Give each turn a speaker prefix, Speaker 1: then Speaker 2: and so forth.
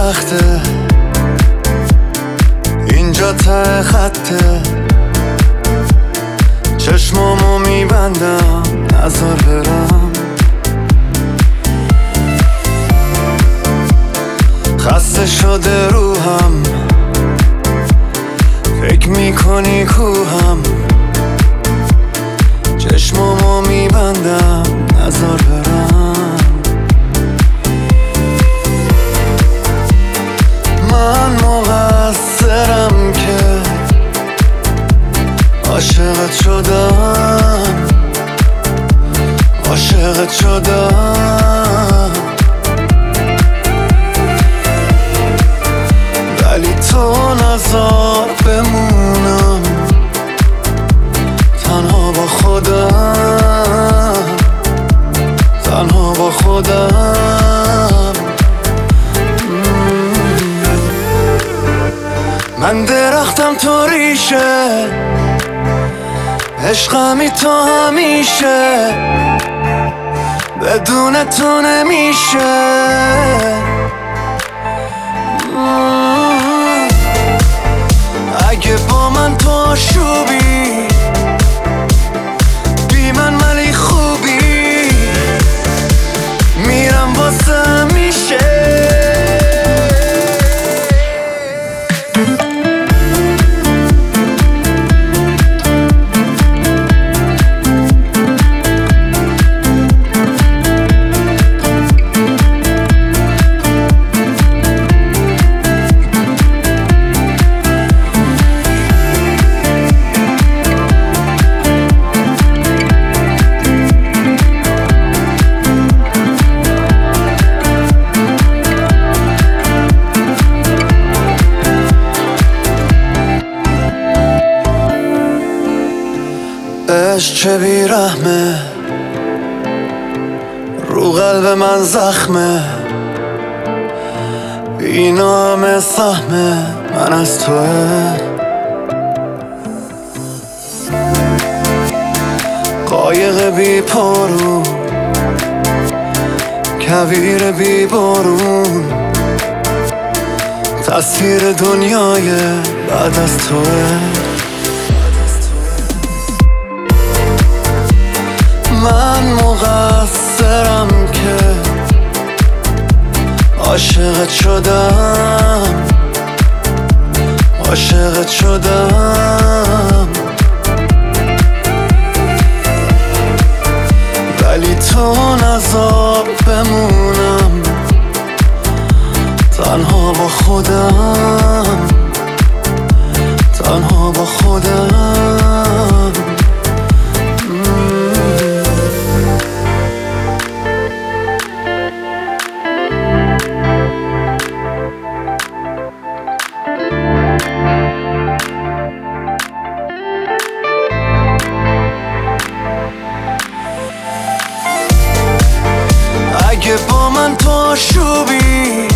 Speaker 1: سخته، اینجا ته خطه، چشمامو میبندم نذار برم. خسته شده روحم، فکر میکنی کوهم، چشمامو میبندم نذار برم. من مقصرم که عاشقت شدم، عاشقت شدم، ولی تو نذار بمونم تنها با خودم، تنها با خودم. من درختم تو ریشه، عشقمی تو همیشه، بدون تو نمیشه. اگه با من تو آشوبی، بی من ولی خوبی، میرم واسه همیشه. عشق چه بیرحمه، رو قلب من زخمه، اینا همه سهمه من از توه. قایق بی پارو، کویر بی بارون، تصویر دنیای بعد از توه. من مقصرم که عاشقت شدم، عاشقت شدم، ولی تو نذار بمونم تنها با خودم، تنها با خودم. اگه با من تو آشوبی،